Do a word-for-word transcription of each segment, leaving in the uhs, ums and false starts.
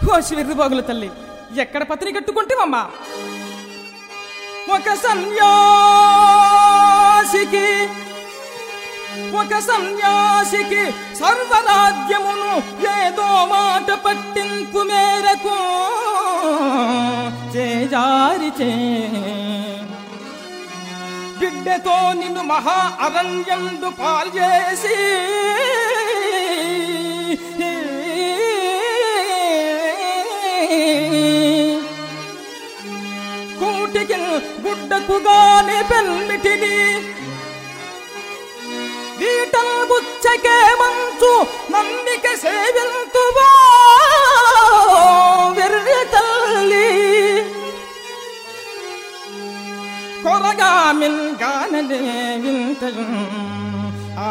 కోసి విర్రుబాగుల తల్లి ఎక్కడ పత్ని కట్టుకుంటేవమ్మా? ఒక సన్యాసికి ఒక సన్యాసికి సర్వరాజ్యమును ఏదో మాట పట్టింపు మేరకు చేజారిచే బిడ్డతో నిన్ను మహా అరణ్యందు పాల్చేసి కూటికి గుడ్డకుగాని పెల్మిటిని వీటల్ బుచ్చకే మంచు నమ్మిక సేవింతువా వెర్రి తల్లి కొరగా మిల్గానదే వింతలు ఆ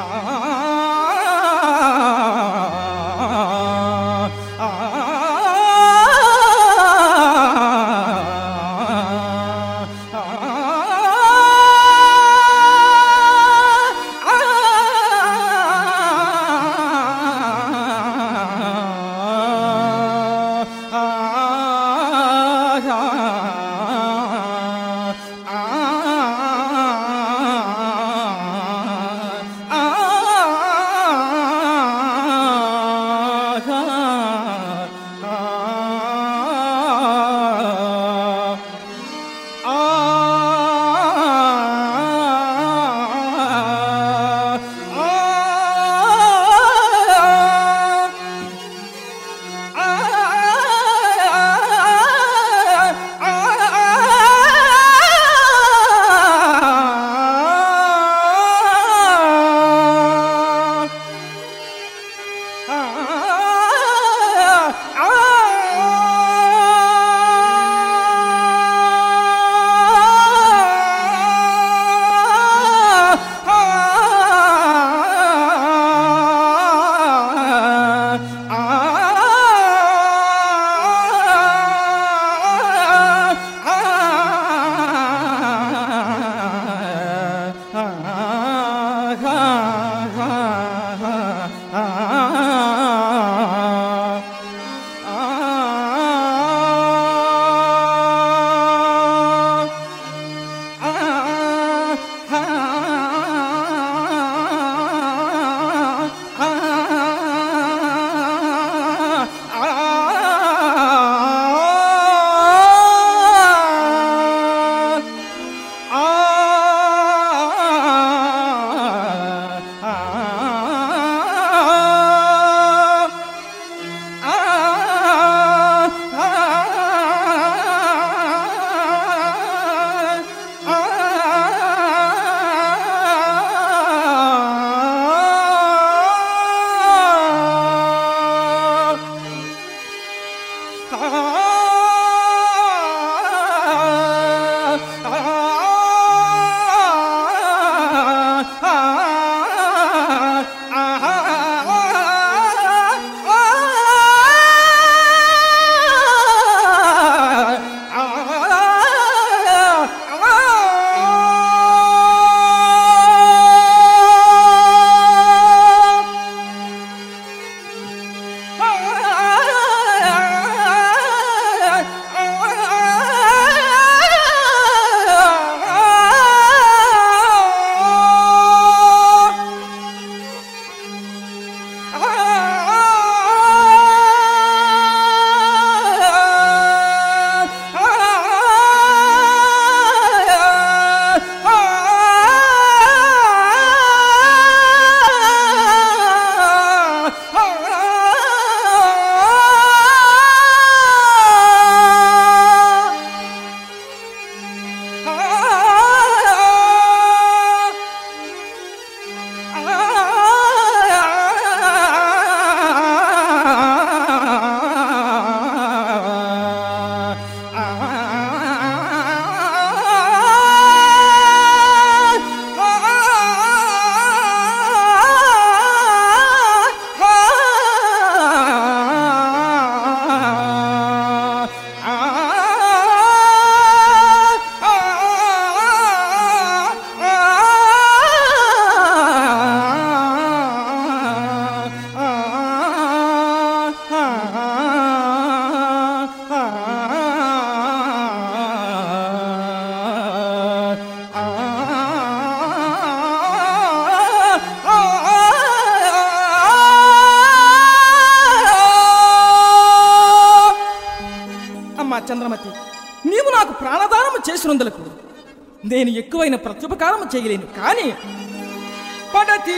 చంద్రమతి, నీవు నాకు ప్రాణదానము చేసినందులకు నేను ఎక్కువైన ప్రత్యుపకారము చేయలేను. కానీ పడతి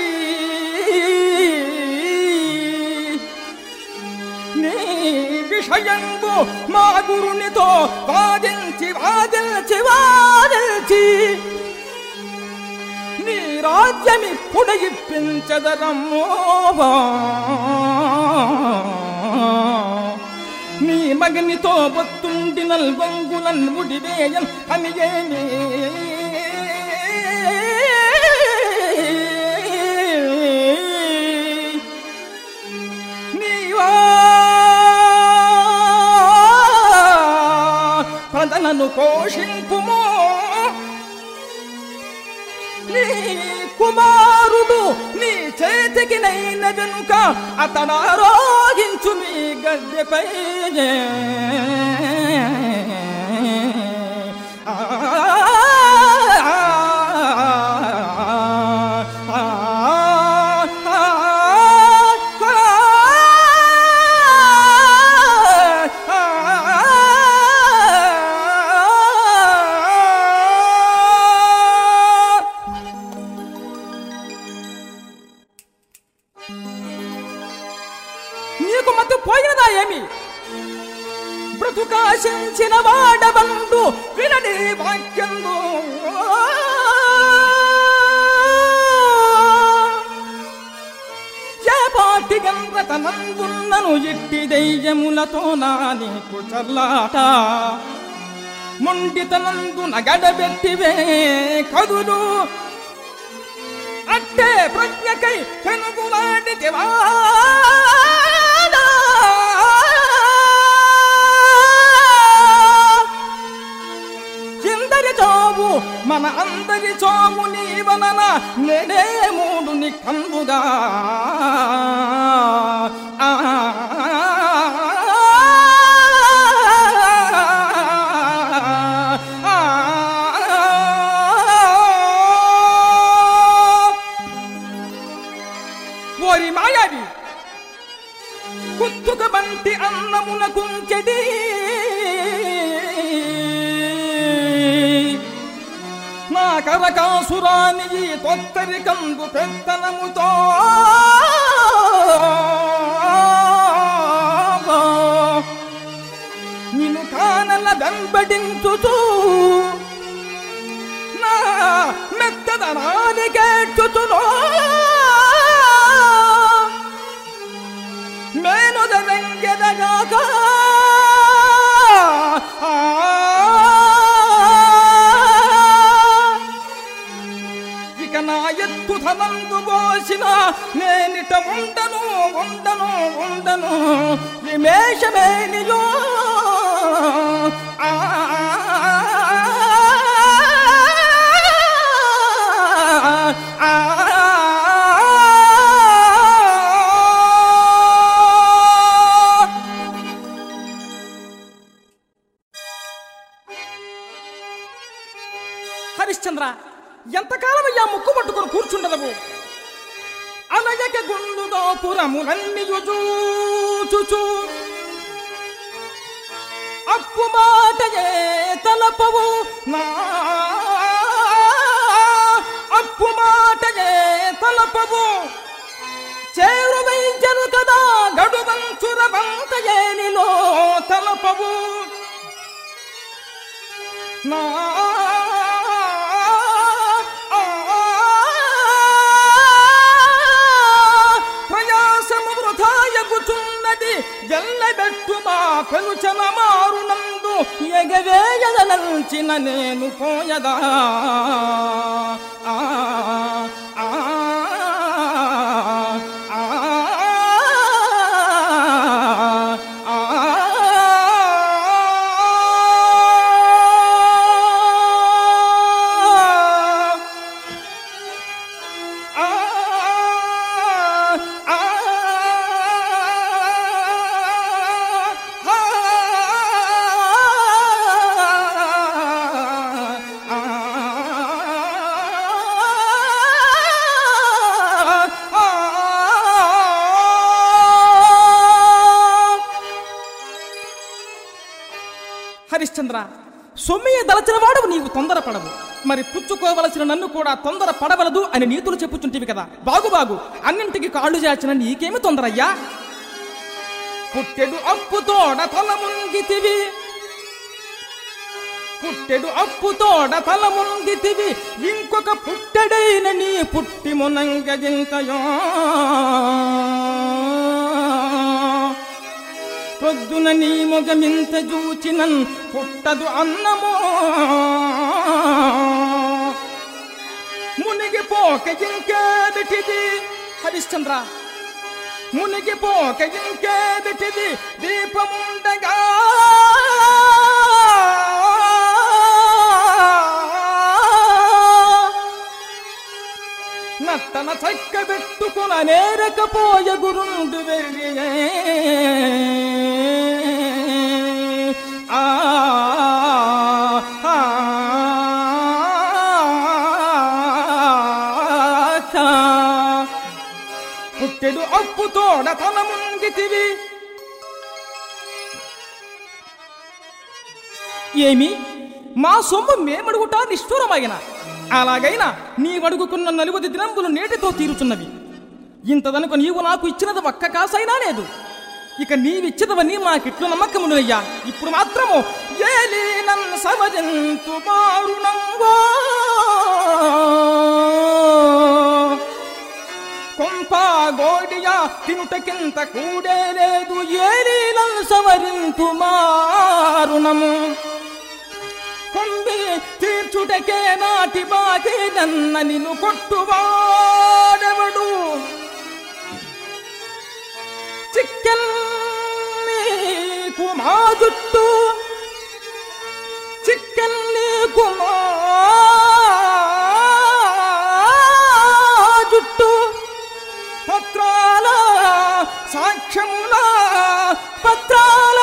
నీ విషయంబు మా గురునితో వాదించి వాదించి వాదించి నీ రాజ్యమి పుడయిప్పించదరమ్మో. నీ మగనితో బొత్తుండి నల్గొంగులన్ ముడివేయన్ అని ఏమి నీవా ప్రజలను పోషింపుమో. నీ కుమారుడు నీ చేతికి నైన వెనుక అతడారోగించు మీ గద్దెపై. నీకు మత్తు పోయినదా ఏమి? బ్రతుకాశించిన వాడబండు వినడి వాక్యందు. ఏ పాటి గండ్రతనందున్నను ఇట్టి దెయ్యములతో నా నీకు చల్లాట. మొండితనందు నగడబెట్టివే కదులు అట్టే ప్రజ్ఞకై పెనుగులాడితివా. ఇందరి చావు మన అందరి చావు నీ వలన నేనే మూడు ని కందుగా. ఓరి మాయావి, కుత్తుక బంటి అన్నమున కుంచెడి నా కరకాసురాని ఈ తొత్తరి కందు పెత్తనముతో నిన్ను కానల వెంబడించుతూ నా మెత్తదనాన్ని కేట్టుతులో మేనుదరంగెదగాక. ఇక నా ఎత్తు ధనందు పోసిన నేనిట ఉండను ఉండను ఉండను విమేషమేనియో. హరిశ్చంద్ర, ఎంతకాలమయ్యా ముక్కు పట్టుకుని కూర్చుండదవు? అనయక గుండుదో పురములన్నీయు చూచుచు అప్పు మాటయే తలపవు నా అప్పు మాటయే తలపవు. చేరువైంచరు కదా గడువంచుర వంతయేనిలో తలపవు నా గెల్లబెట్టు మా పెలుచన మారునందు ఎగవేయదలంచిన నేను పోయదా. హరిశ్చంద్ర, సొమ్మియ దలచిన వాడు నీవు తొందరపడవు, మరి పుచ్చుకోవలసిన నన్ను కూడా తొందర పడవలదు అని నీతులు చెప్పుచుంటివి కదా. బాగు బాగు, అన్నింటికి కాళ్ళు చాచిన నీకేమి తొందరయ్యా? పుట్టెడు అప్పుతోడ తల ముంగితివి, పుట్టెడు అప్పుతోడ తల ముంగితివి, ఇంకొక పుట్టెడైన నీ పుట్టి మునంగజింతయో. పొద్దున నీ మొగమింత జూచినన్ పుట్టదు అన్నమో. మునిగిపోక ఇంకేదిటిది హరిశ్చంద్ర, మునిగిపోక ఇంకేదిటిది దీపముండగా. నట్టన చక్క పెట్టుకున నేరకపోయ గురుండు వెర్రియే. ఆ పుట్టెడు అప్పుతోడ తల ముంగితివి. ఏమి మా సొమ్ము మేమడుగుట నిష్ఠూరమైన, అలాగైనా నీవడుగుకున్న నలుగుది దినంబులు నేటితో తీరుచున్నవి. ఇంతదనుక నీవు నాకు ఇచ్చినది ఒక్క కాసైనా లేదు. ఇక నీవిచ్చినవని మాకిట్లు నమ్మకమునయ్యా. ఇప్పుడు మాత్రము ఏలీనన్ సమజంతు మారుణంగో. కొంపా గోడియా తినుటకింత కూడే లేదు, ఏలీనన్ సవరింతు మారుణము. కొంబి తీర్చుటకే నాటి బాకి నన్న నిన్ను కొట్టువాడెవడు. చిక్కన్ని కుమా జుట్టు, చిక్కన్ని కుమా జుట్టు, పత్రాల సాక్ష్యముల పత్రాల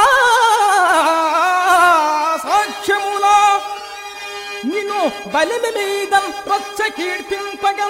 సాక్ష్యముల నిన్ను బలిమి మీద రచ్చ కీర్తింపగా.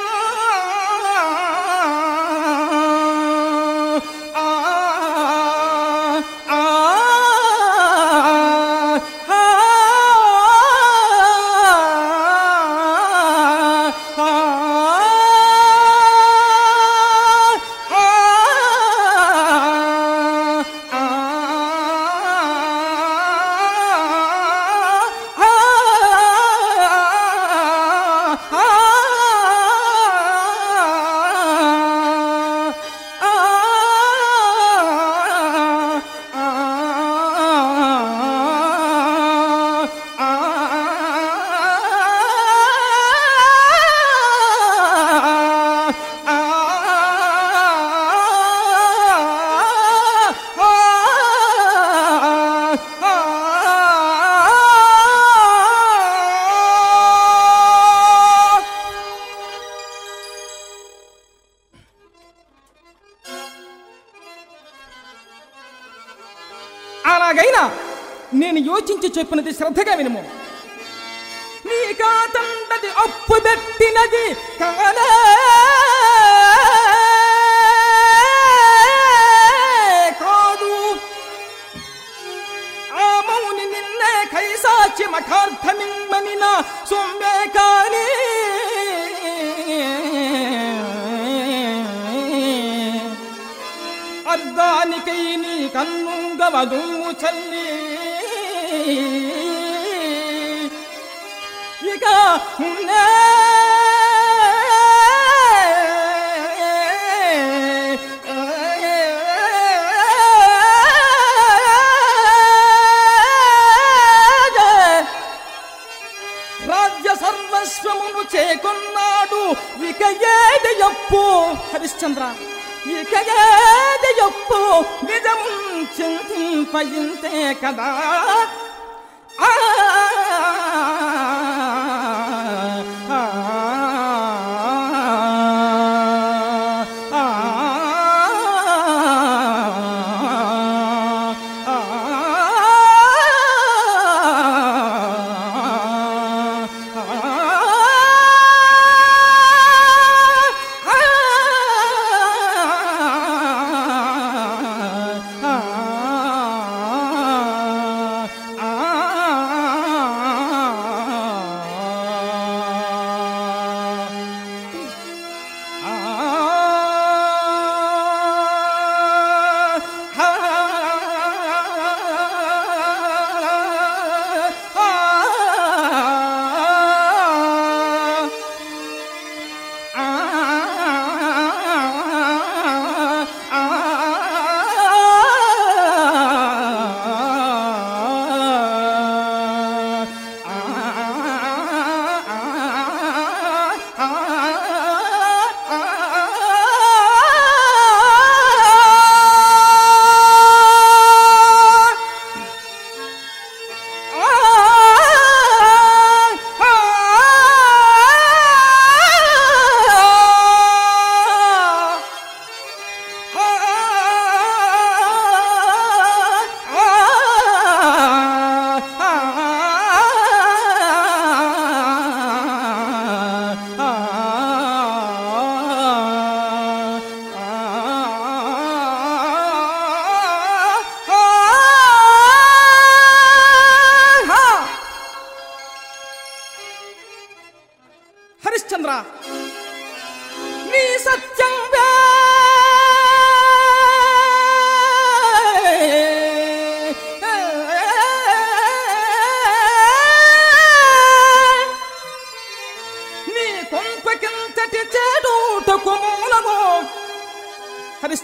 అలాగైనా నేను యోచించి చెప్పినది శ్రద్ధగా వినుము. నీ కాతండది అప్పు పెట్టినది కానే కాదు. ఆ మౌని నిన్నే కైసాచి మఠార్థమిమ్మనిన సొమ్మే కాని. అర్ధానికై నీ కన్నుంగవదు చల్లి ఇక ఉన్నే రాజ్య సర్వస్వమును చేకొన్నాడు. ఇక ఏది అప్పు హరిశ్చంద్ర, ఇక ఏది అప్పు నిజము చింతింపయింతే కదా. ఆ ఆ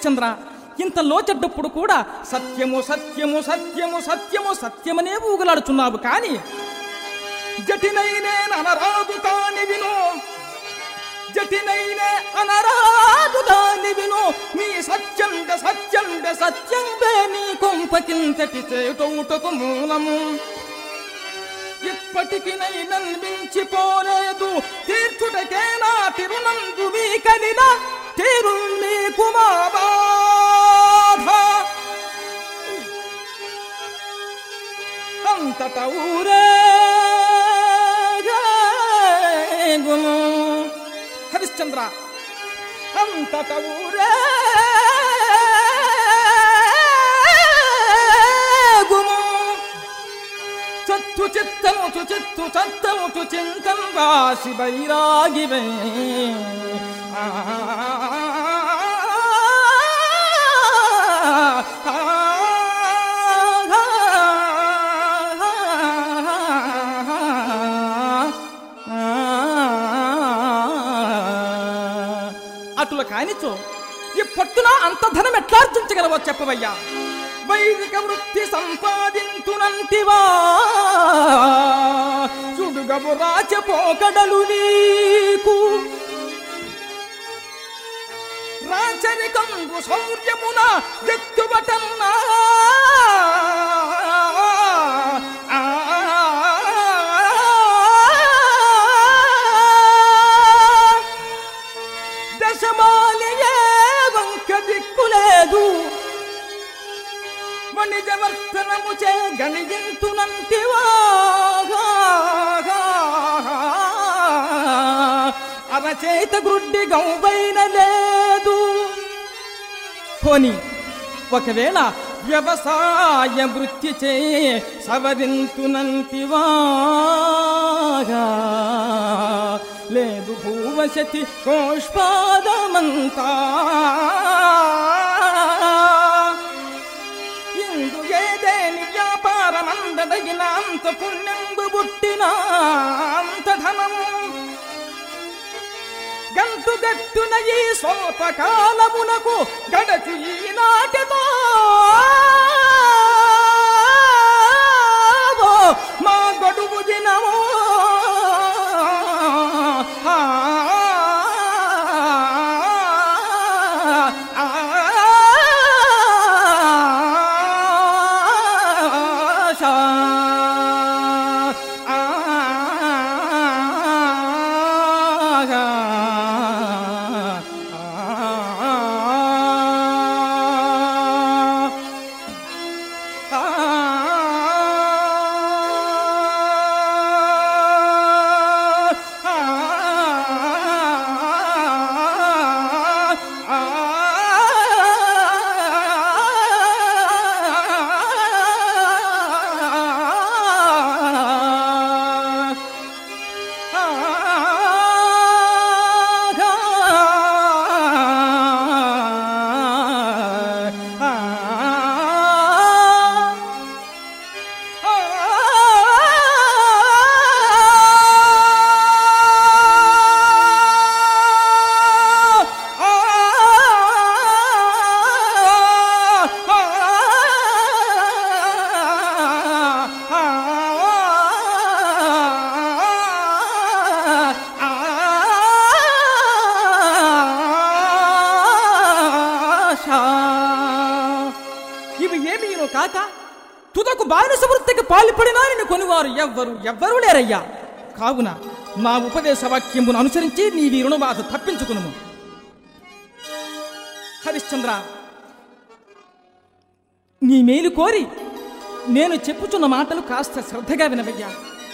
హరిశ్చంద్ర, ఇంత లోచెడ్డప్పుడు కూడా సత్యము సత్యము సత్యము సత్యము సత్యమనే ఊగులాడుచున్నావు. కాని జటినైనే అనరాదు కాని విను, జటినైనే అనరాదు కాని విను, నీ సత్యంద సత్యంద సత్యంబే నీ కొంపకింతటి చేటౌటకు మూలము. ఇప్పటికి నైనన్ మించిపోలేదు, తీర్చుటకే నా తిరునందు వీకనిన తీరు నీకు మా బాధ. అంతట ఊరేగును హరిశ్చంద్ర, అంతట ఊరేగుము. చత్తు చిత్తముచు చిత్తు చత్తముచు చింతం రాశి బైరాగివే. అటుల కానిచో ఈ పట్టున అంత ధనం ఎట్లార్జించగలవో చెప్పవయ్యా. వైదిక వృత్తి సంపాదించునంటివా, సుడుగము రాచపోకడలు నీకు. రాచరికంబు శౌర్యమున ఎత్తుబటన్నా, దశమాలియే వంక దిక్కులేదు. వణిజవర్తనము చే గణింతునంటివా, అరచేత గుడ్డి గౌబైన లేదు. పోని ఒకవేళ వ్యవసాయ వృత్తి చే సవరింతునంటివా, లేదు భూవశతి కోష్పాదమంతా. ఇందు ఏదేని వ్యాపారమందదగిన అంత పుణ్యంబు పుట్టిన అంత ధనము, గంటు గట్టున ఈ స్వల్ప కాలమునకు గడచు ఈనాటితో మా గడువు దినము. ఇవి ఏమీనో కాక తుదకు బానిస వృత్తికి పాల్పడినా నిన్ను కొనివారు ఎవ్వరు ఎవ్వరూ లేరయ్యా. కావున నా ఉపదేశ వాక్యమును అనుసరించి నీ రుణ బాధ తప్పించుకును. హరిశ్చంద్ర, నీ మేలు కోరి నేను చెప్పుచున్న మాటలు కాస్త శ్రద్ధగా వినవయ్యా.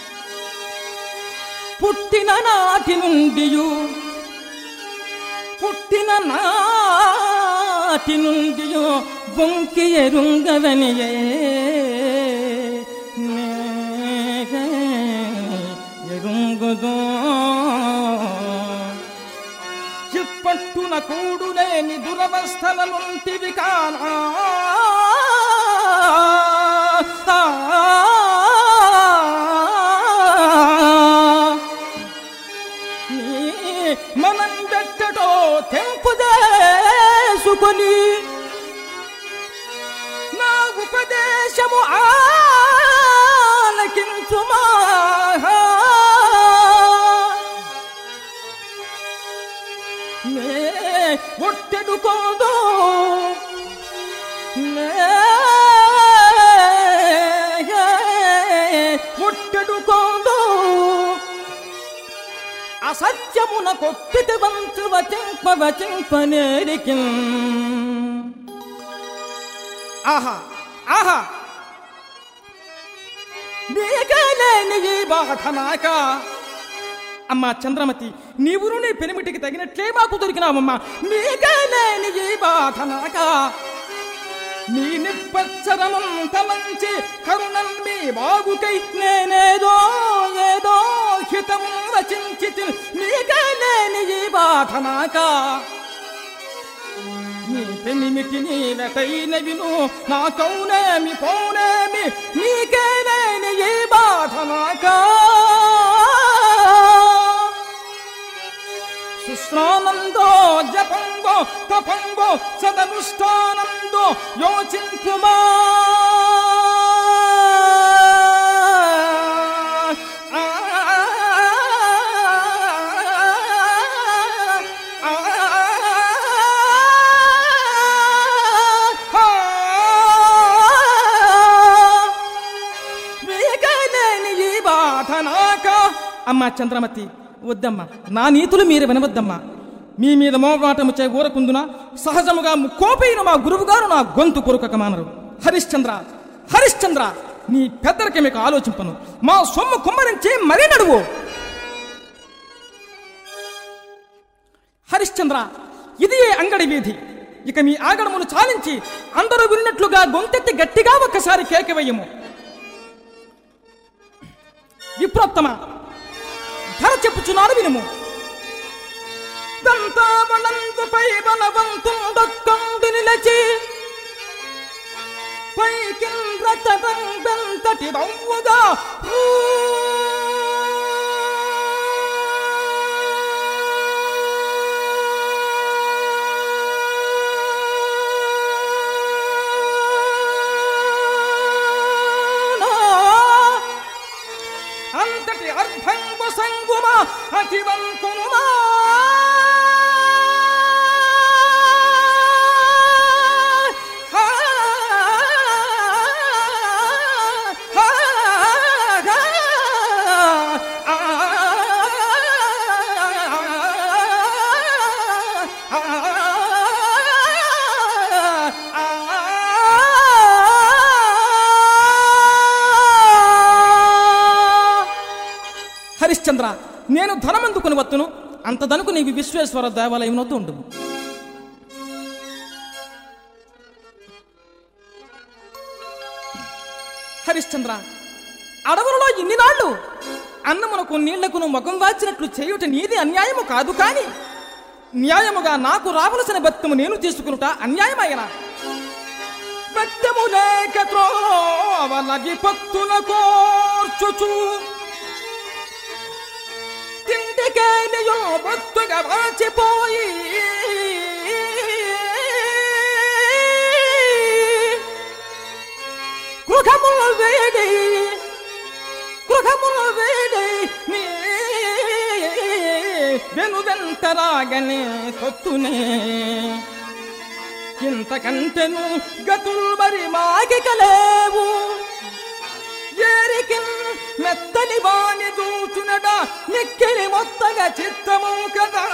పుట్టిన నాటి నుండి పుట్టిన నాటి నుండి బొంకి ఎరుంగవనియే ఎరుంగుదో చిప్పట్టున కూడులేని దురవస్థల నుంటివి కానా మనం గట్టడో తెంపు చేసుకొని ఉపదేశము ఆలకించుమా నే ఒట్టెడుకోదు నే ఒట్టెడుకోదు అసత్యమున కొప్పితి వంతు వచింప వచింపనేరికి ఆహా ఆహా నీకలేని ఈ బాధ నాక అమ్మా చంద్రమతి నీవును నీ పెనిమిటికి తగినట్లే మాకు దొరికినావమ్మా నీకలేని ఈ బాధ నాక నీ నిప్పచ్చరమం తలంచి కరుణం మీ బాగుకై నేనేదో ఏదో హితం రచించి నీకలేని ఈ బాధ నాక నీ పెనిమిటి నీ వెటైన విను నా కౌనేమి పౌనేమి నీకేలేని ఏ బాధ నాకా సుస్నానందో జపంగో తపంగో సదనుష్ఠానందో యోచింపుమా అమ్మా చంద్రమతి వద్దమ్మా నా నీతులు మీరు వినవద్దమ్మా మీ మీద మోమాటము చే ఊరకుందున సహజముగా కోపైన మా గురువుగారు నా గొంతు కొరుకక మానరు హరిశ్చంద్ర హరిశ్చంద్ర నీ పెద్దలకి మీకు ఆలోచింపను మా సొమ్ము కుమ్మరించి మరీ నడువు హరిశ్చంద్ర ఇది అంగడి వీధి ఇక మీ ఆగడములు చాలించి అందరూ విన్నట్లుగా గొంతెత్తి గట్టిగా ఒక్కసారి కేకవేయము విప్రోత్తమ ధర చెప్పుచున్నాను వినుము దంతావళంతుపై బలవంతుండొక్కండు నిలచి పైకింద్రతరంబెంతటి రవ్వుగా అంతటి అర్ధంబు సంగుమ అతివంకునుమా హరిశ్చంద్ర నేను ధనమందుకుని వత్తును అంతదనుకు నీవి విశ్వేశ్వర దేవాలయం వద్ద ఉండు హరిశ్చంద్ర అడవులలో ఇన్ని నాళ్ళు అన్నమునకు నీళ్లకును ముఖం వాచినట్లు చేయుట నీది అన్యాయము కాదు కాని న్యాయముగా నాకు రావలసిన బత్తము నేను తీసుకునుట అన్యాయమైన బత్తము లేక త్రోవలగి పత్తుల కోర్చుచు తింటికేనియో బొత్తుగా వాచిపోయి కృఖములు వేడి కృఖములు వేడి నీ వెను వెంటరాగనే కొత్తునే ఇంతకంటెను గతుల్ మరి మాగికలేవు ఏరికి మెత్తని వాణి దూచునడ మిక్కిలి మొత్తగా చిత్తము కదా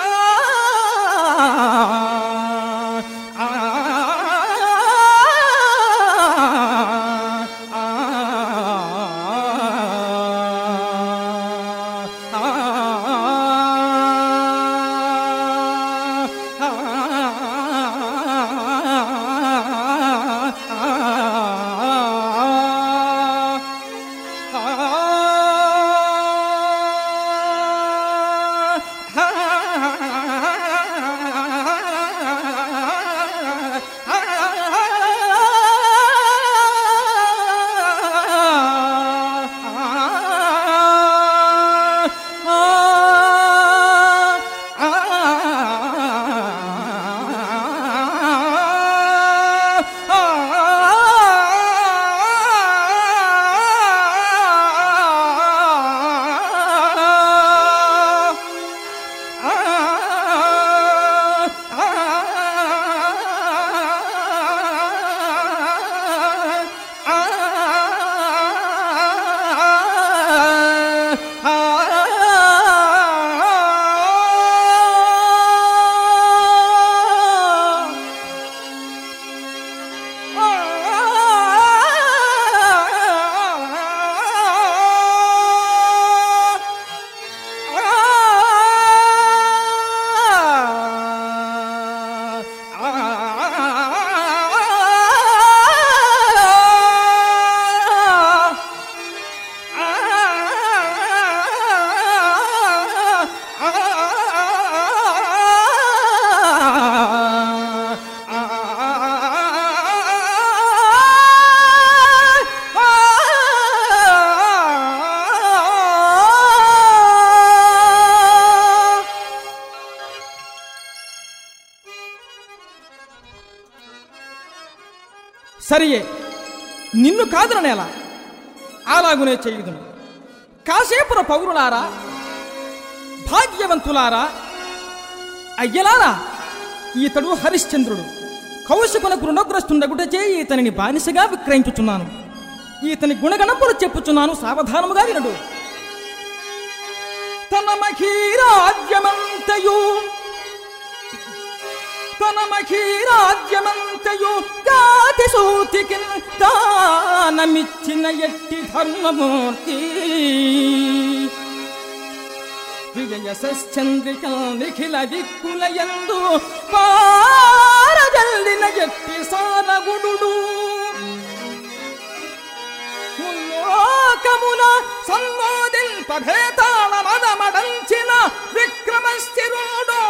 సరియే, నిన్ను కాదననేలా, అలాగునే చేయుదును. కాసేపుర పౌరులారా, భాగ్యవంతులారా, అయ్యలారా, ఈతడు హరిశ్చంద్రుడు. కౌశికునకు రుణగ్రస్తుండగుటచే ఈతనిని బానిసగా విక్రయించుచున్నాను. ఈతని గుణగణములు చెప్పుచున్నాను, సావధానముగా వినడు. తన మఖీరాజ్యమంతయు తన మఖీరాజ్యమంతయు గాతి సూతికిన్ దానమిచ్చిన ఎట్టి ధర్మమూర్తి విజయశ్చంద్రిక నిఖిల దిక్కులయందు పారజల్లిన ఎట్టి సారగుడు ముల్లోకమున సన్మోదింపభేతాళ మదమడంచిన విక్రమస్థిరుడో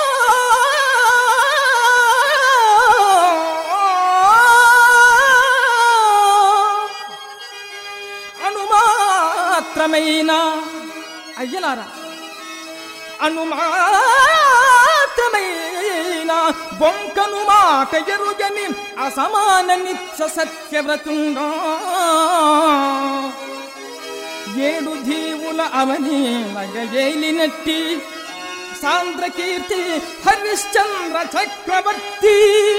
అనుమాత్రమైన అయ్యలారా, అనుమాత్రమైన బొంకను మాట ఎరుగని అసమాన నిత్య సత్యవ్రతుండా ఏడు జీవుల అవని మగేలినట్టి సాంద్రకీర్తి హరిశ్చంద్ర చక్రవర్తి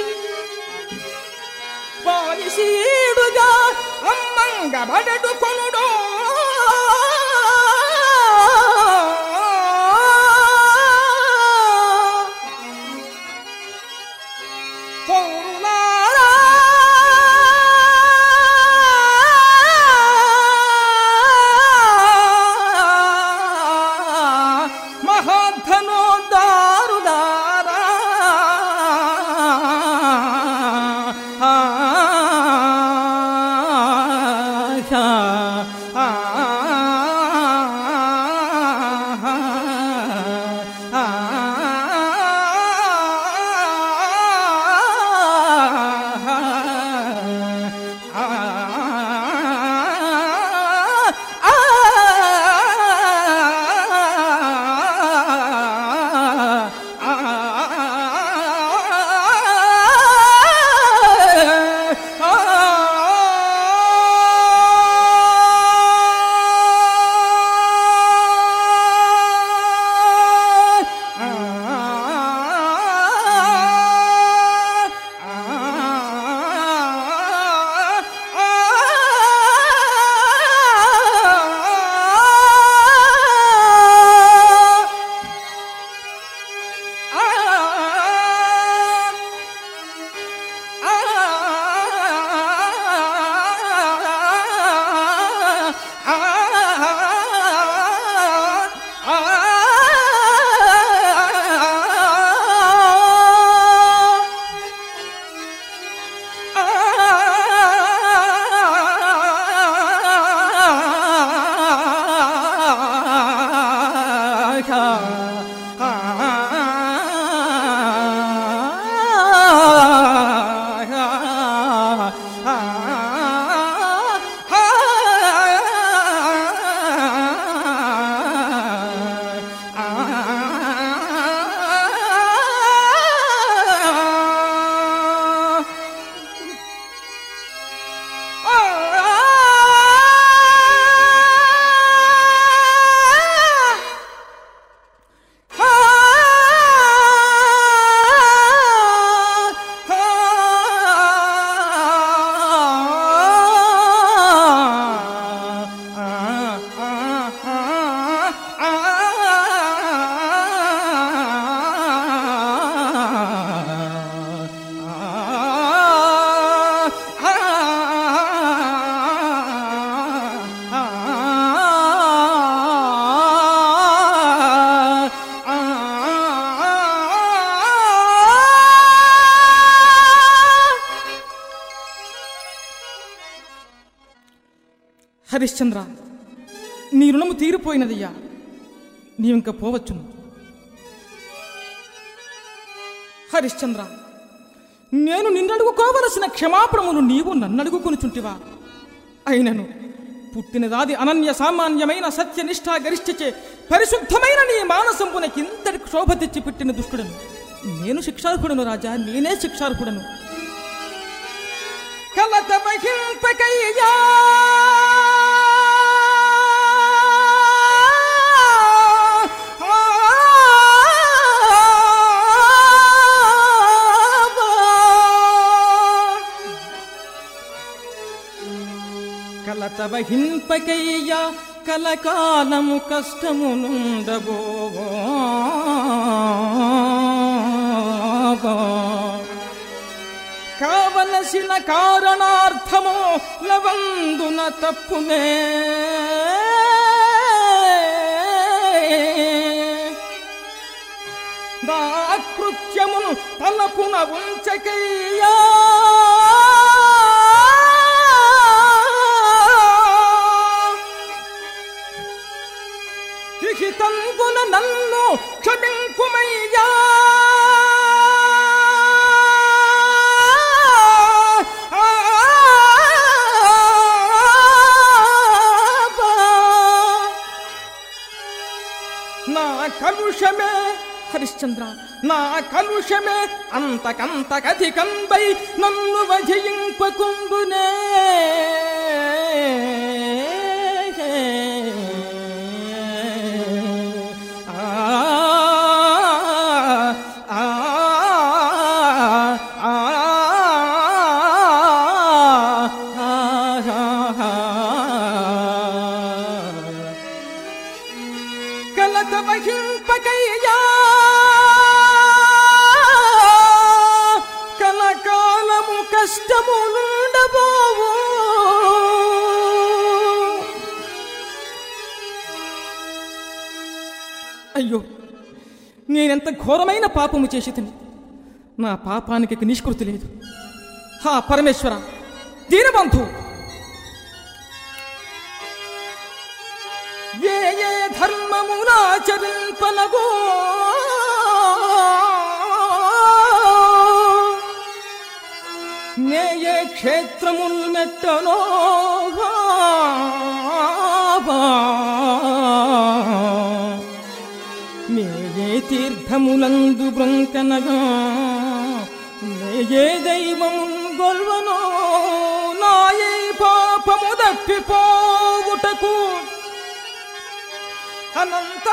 పాలిసీడుగా అమ్మంగ బడడు కొనుడో హరిశ్చంద్ర, నీ రుణము తీరిపోయినదయ్యా, నీవింక పోవచ్చును. హరిశ్చంద్ర, నేను నిన్నడుగుకోవలసిన క్షమాపణమును నీవు నన్నడుగుకొనుచుంటివా? అయినను పుట్టినదాది అనన్య సామాన్యమైన సత్యనిష్ఠా గరిష్ఠచే పరిశుద్ధమైన నీ మానసంపునకింతటి క్షోభ తెచ్చి పెట్టిన దుష్టుడను నేను శిక్షార్హుడను రాజా, నేనే శిక్షార్హుడను. కలత వహింపకయ్యా కలత వహింపకయ్యా కలకాలము కష్టమునుండబో కావలసిన కారణార్థము లవందున తప్పునే దాకృత్యమును తలపున ఉంచకయ్యా తంగున నన్ను క్షమింపుమయ్యా నా కలుషమే హరిశ్చంద్ర నా కలుషమే అంతకంతకధికంబై నన్ను వజయింపకుండునే కలత వహింపకయ్యా కలకాలము కష్టములుండబోవు అయ్యో నేనెంత ఘోరమైన పాపము చేసితిని నా పాపానికి నిష్కృతి లేదు హా పరమేశ్వర దీనబంధు ఏ ఏ ధర్మమునాచరింపనగో నే ఏ క్షేత్రముల్ మెట్టనో నే ఏ తీర్థములందు బ్రొంకనగా నే ఏ దైవమున్ గొల్వనో నా ఏ పాపము దప్పిపోవుటకు అనంత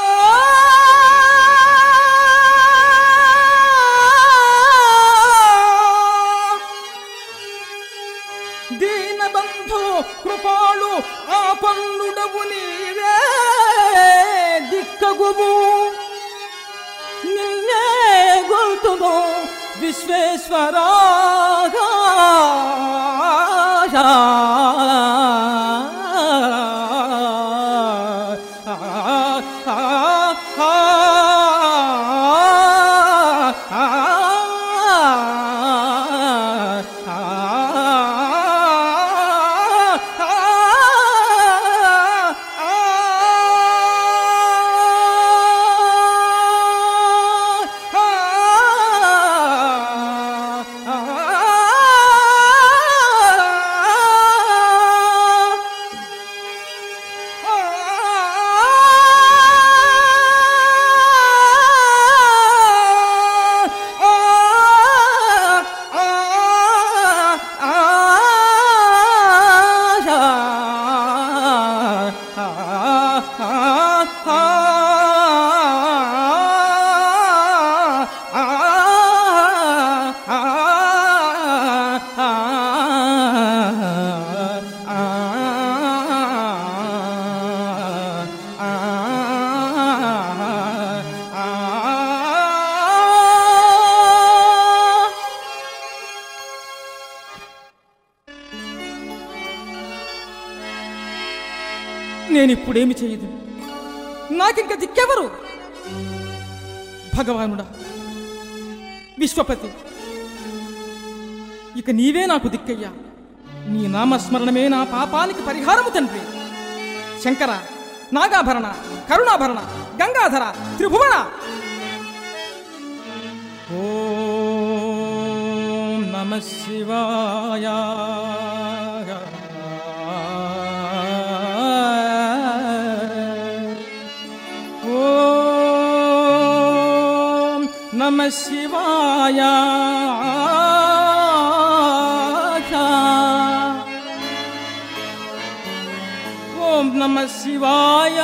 దీనబంధు కృపాళు ఆపన్నుడవు నీవే దిక్కగుము నిన్నే గొల్తును విశ్వేశ్వరా నేనిప్పుడేమి చేయదు నాకింక దిక్కెవరు భగవానుడా విశ్వపతి ఇక నీవే నాకు దిక్కయ్యా నీ నామస్మరణమే నా పాపానికి పరిహారము తండ్రి శంకర నాగాభరణ కరుణాభరణ గంగాధర త్రిభువన ఓం నమః శివాయ నమః శివాయ నమ శివాయ.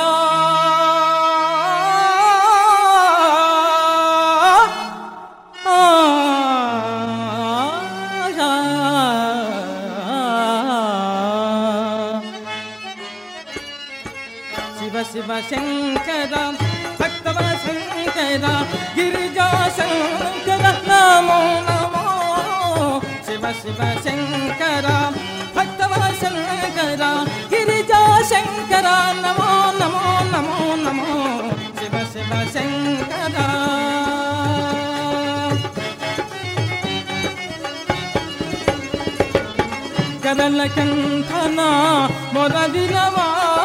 శివ శివ శంకర భక్తవ శంకర గిరిజా శంకర నమో నమో. శివ శివ శంకర భక్తవ శంకర గిరిజా శంకర నమో నమో నమో నమో. శివ శివ శంకర గరళ కంఠన మొర వినవా,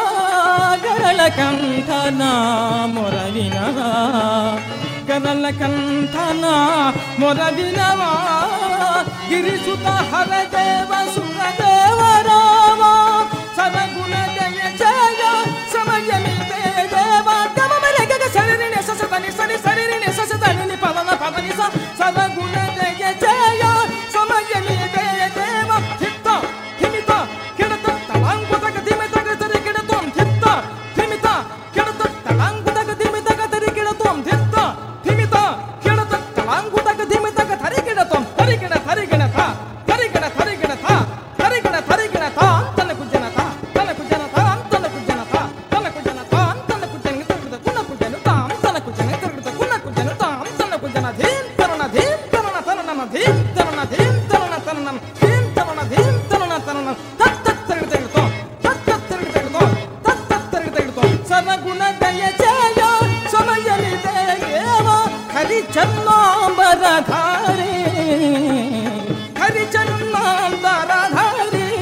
గరళ కంఠన మొర వినవా, గరళ కంఠన మొర వినవా. గిరిసుత హర దేవ సురదేవ రామ సరగుణ జయ జయ సమయమితే దేవ. గమమల గగ సరిని ససతని సరి సరిని ససతని పవన పవని స సరగుణ జయ జయ సమయమితే దేవ. హిత హిమిత కిడత తలాంగుతగ ధిమితగ తరి కిడతం హిత హిమిత కిడత తలాంగుతగ ధిమితగ తరి కిడతం హిత హిమిత కిడత తలాంగుతగ ధిమితగ తరి కిడతం తరి కిడ తరి కిడ థ తరి కిడ తరి కిడ థ తరి కిడ తరి కిడ థ తనకు జనత తనకు జనత తనకు జనత తనకు జనత తనకు జనత తనకు జనత తనకు జనత తనకు జనత తనకు జన ధీం తరణ ధీం తరణ తరణ ధీం తరణ ధీం తరణ తరణ ధీం తరణ ధీం తరణ తరణ తత్ తత్ తరి తరితో తత్ తత్ తరి తరితో తత్ తత్ తరి తరితో. సరగుణ దయ జయ సమయని దేవ హరి చన్నాంబరధారి హరి చన్నాంబరధారి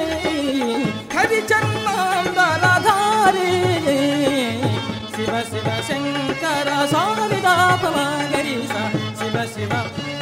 హరి చన్నాంబరధారి. శివ శివ శంకర సారిదా పమగరి స శివ శివ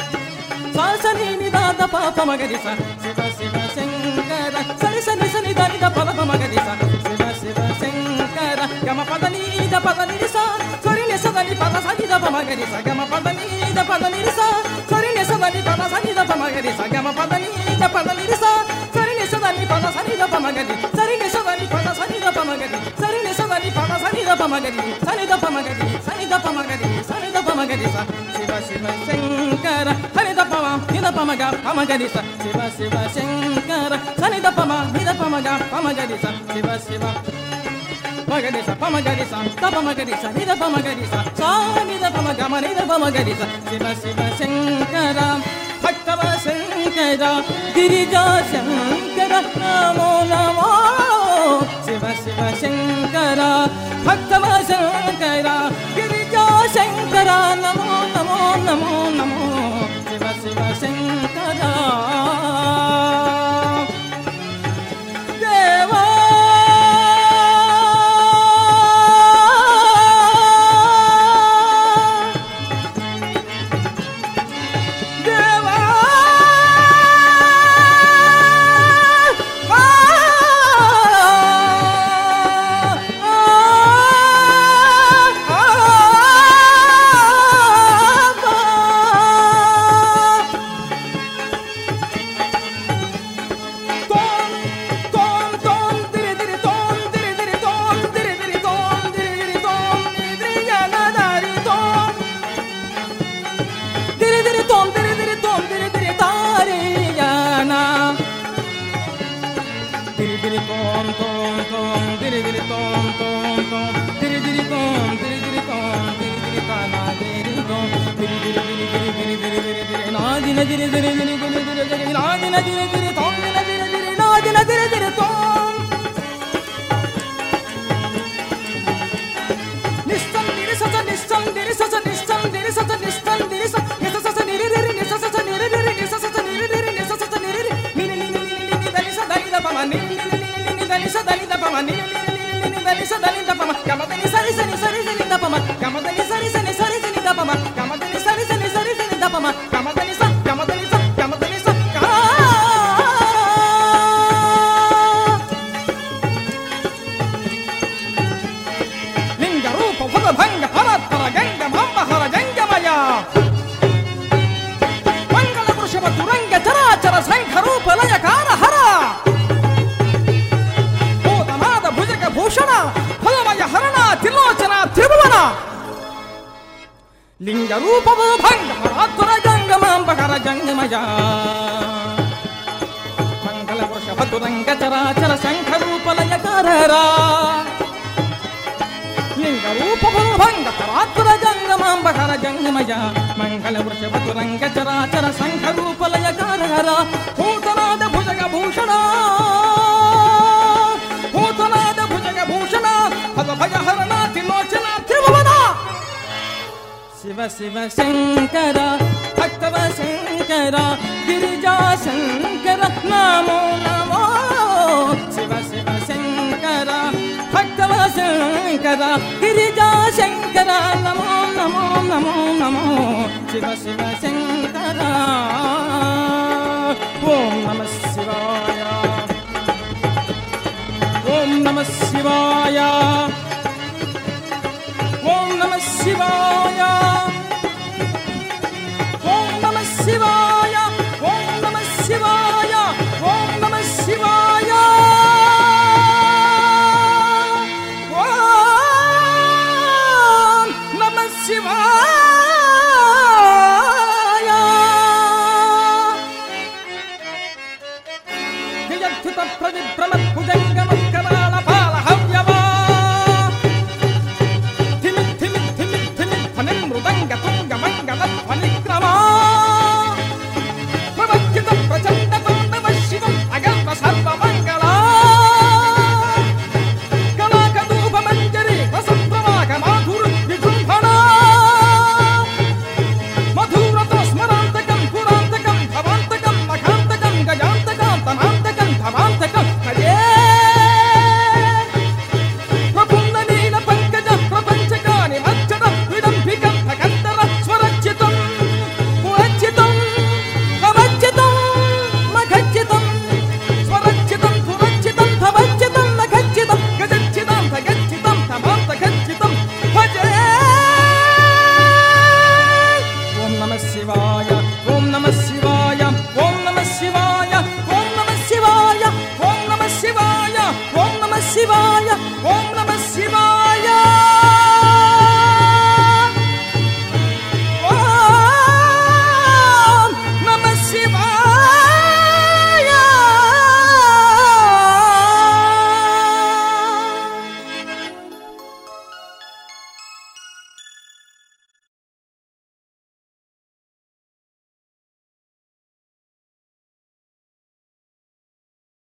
సాసని నిదాద పాపమగరి స శివ శివ శంకర సరి సని సని దాని ద పలపమగరి స శివ శివ శంకర గమ పదని ద పదని స సరి ని సదని పద సని ద పమగరి స గమ పదని ద పదని స సరి ని సదని పద సని ద పమగరి స గమ పదని ద పదని స సరి ని సదని పద సని ద పమగరి సరి ని సదని పద సని ద పమగరి సరి ని సదని పద సని ద పమగరి సని ద పమగరి సని ద పమగరి సని ద పమగరి స శివ శివ శంకర హరి ద పమ ని ద పమగ పమగరి స శివ శివ శంకర సని ద పమ ని ద పమగ పమగరి స శివ శివ మగరి స పమగరి స ద పమగరి స ని ద పమగరి స సా ని ద పమగ మ ని ద పమగరి స శివ శివ శంకర భక్తవ శంకర గిరిజా శంకర నమో నమో. శివ శివ శంకర భక్తవ శంకర గిరిజా శంకర నమో నమో నమో నమో. శివ శివ శంకర దేవా దేవా భూషణ రూపము భంగ పరాత్పర జంగమాంబకర జంగమయ మంగళ వృషభతురంగ చరాచర శంఖ రూపలయకారరా లింగ రూపము భంగ పరాత్పర జంగమాంబకర జంగమయ మంగళ వృషభతురంగ చరాచర శంఖ రూపలయకారరా భూతనాద భుజగ భూషణ భూతనాద భుజగ భూషణ పద భయహరణ త్రిలోచన త్రిభువన శివ శివ శంకర భక్తవ శంకర గిరిజా శంకర నమో నమో శివ శివ శంకర భక్తవ శంకర గిరిజా శంకర నమో నమో నమో నమో శివ శివ శంకర ఓం నమః శివాయ ఓం నమః శివాయ ఓం నమః శివాయ ఓం నమః శివాయ ఓం నమః శివాయ ఓం నమః శివాయ ఓం నమః శివాయ జయత్యుత ప్రవిభ్రమత్ భుజంగమత్కరాళ పాల హవ్యవా ధిమి ధిమి ధిమి ధిమి ధ్వని మృదంగ తుంగ మంగళ ధ్వనిక్రమా ప్రవజ్జిత ప్రచండ తాండవ శివం అగర్వ సర్వమంగళ కళాకదూప మంజరి రసప్రవాహ మాధుర విజృంభణ మధురతో స్మరాంతకం పురాంతకం భవాంతకం మఖాంతకం గజాంతకం తమాంతకం భవాంతకం హరే ప్రపుండలీల పంకజ ప్రపంచకాని మజ్జద విడంబికం భగంతర స్వరచితం పురచితం భవచితం మఘచితం స్వరచితం పురచితం భవచితం మఘచితం గజచితం భగచితం తమాంతగచితం భజే ఓం నమః శివాయ ఓం నమః శివాయ ఓం నమః శివాయ ఓం నమః శివాయ ఓం నమః శివాయ ఓం నమః శివాయ ఓం నమః శివాయ